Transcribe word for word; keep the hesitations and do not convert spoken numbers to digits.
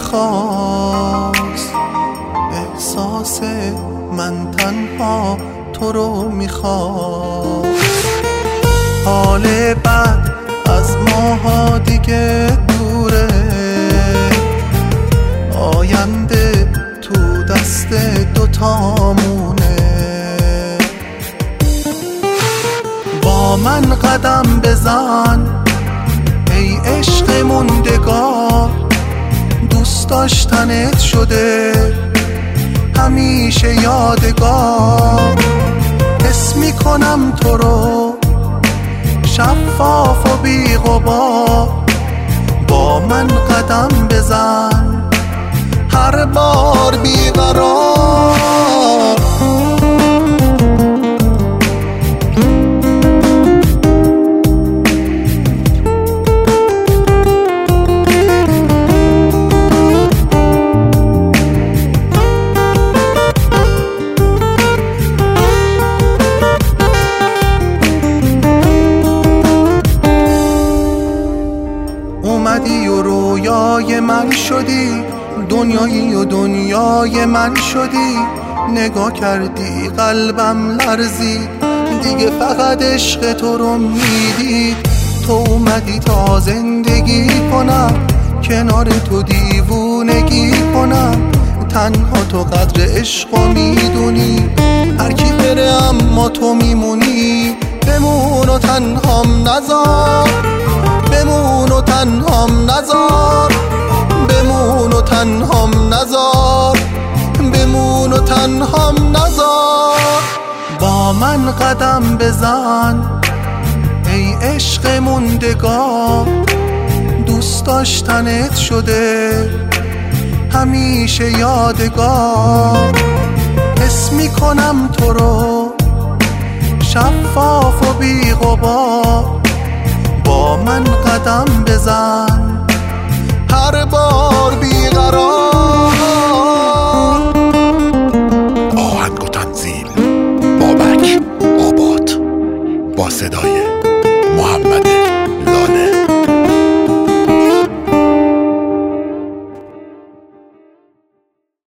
میخواست، احساس من تنها تو رو میخواست. حال بد از ماها دیگه دوره، آینده تو دست دوتامونه. با من قدم بزن ای عشق موندگار، دوست داشتنت شده همیشه یادگار. حس میکنم تو رو شفاف و بی غبار، با من قدم بزن هر بار بیقرار. اومدی و رویای من شدی، دنیایی و دنیای من شدی. نگاه کردی قلبم لرزید، دیگه فقط عشق تو رو میدید. تو اومدی تا زندگی کنم، کنار تو دیوونگی کنم. تنها تو قدر عشقو میدونی، هر کی بره اما تو میمونی. بمون و تنهام نذار، بمون و تنهام نذار، بمون و تنهام نذار، بمون و تنهام نذار. با من قدم بزن ای عشق موندگار، دوست داشتنت شده همیشه یادگار. حس میکنم تو رو شفاف و بی غبار، با من قدم بزن هر بار بیقرار. آهنگ و تنظیم بابک آباد با صدای